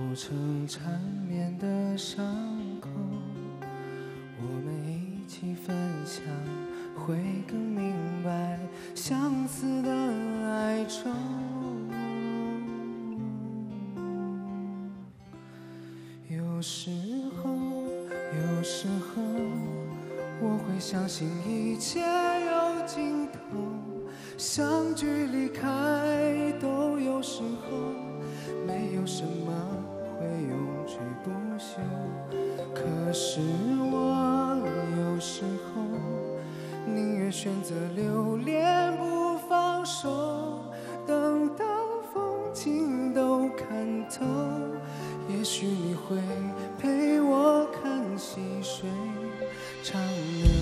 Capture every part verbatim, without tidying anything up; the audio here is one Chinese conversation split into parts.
揉成缠绵的伤口，我们一起分享，会更明白相似的哀愁。有时候，有时候，我会相信一切有尽头，相聚离开都有时候，没有什么会永垂不朽。可是我有时候宁愿选择留恋不放手，等到风景都看透，也许你会陪我看细水长流。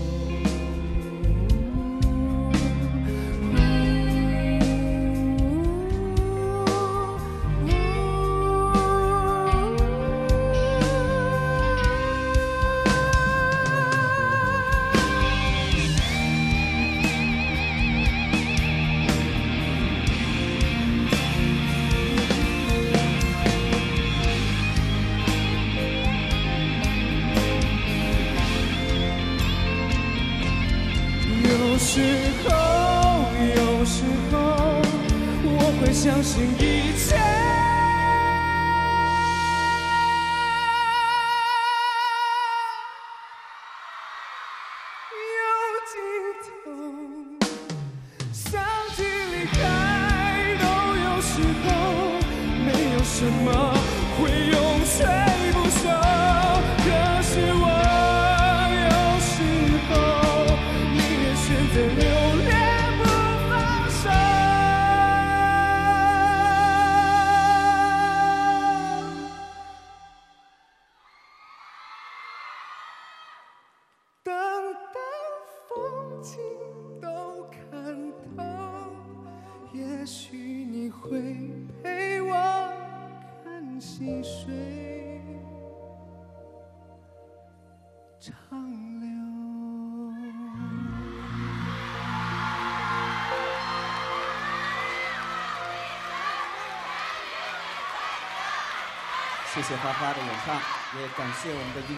有时候，有时候，我会相信一切有尽头，相聚离开都有时候，没有什么会永垂不朽。可是我留恋不放手，等到风景都看透，也许你会陪我看细水长流。 谢谢花花的演唱，也感谢我们的音。